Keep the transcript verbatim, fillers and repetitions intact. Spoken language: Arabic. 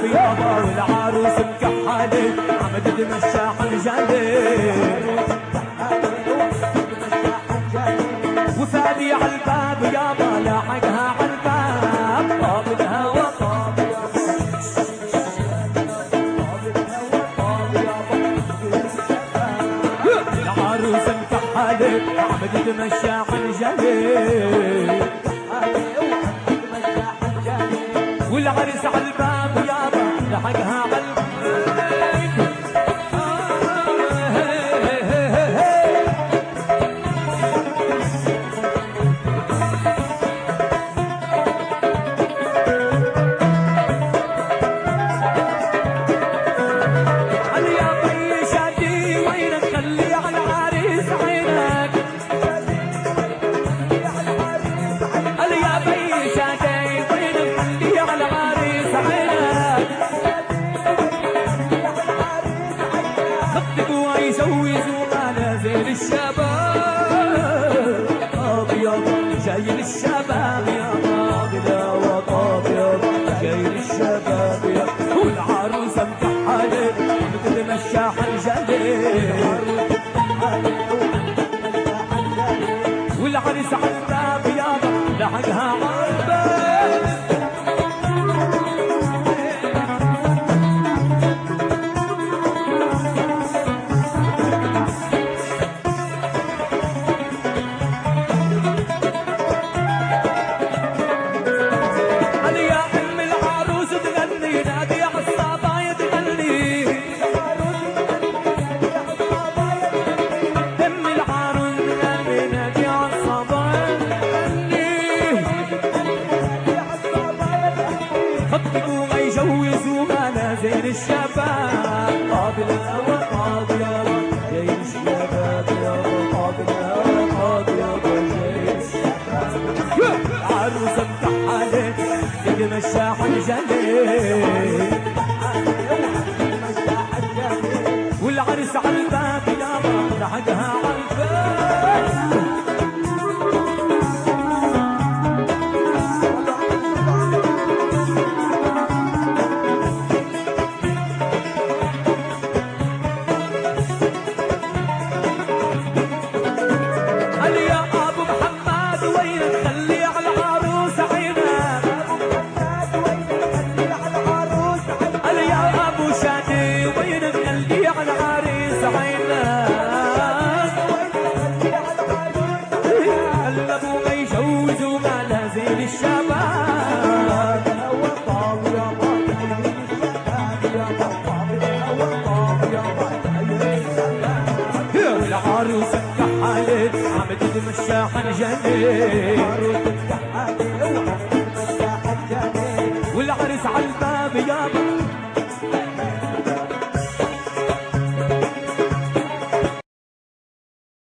يابا والعروس مكحلة عم تتمشى حنجلة وفادي عالباب يابا لاحقها عالباب طاب الهوى طاب العروس مكحلة عم تتمشى حنجلة والعرس عالباب يابا لحقها عالباب جاي للشباب يا طابلة وطاب يابا جاي للشباب يا والعروسة مكحلة بتتمشى حنجلة والعريس عالباب يابا لحقها عالباب يجوزوا منازل الشباب طاب الهوى طاب يابا جاي الشباب يابا طاب الهوى طاب يابا جاي الشباب عروسة مكحلة تتمشى حنجلة والعرس عالباب يابا لحقها عالباب العروسة مكحلة عم تتمشى حنجلة والعرس عالباب يابا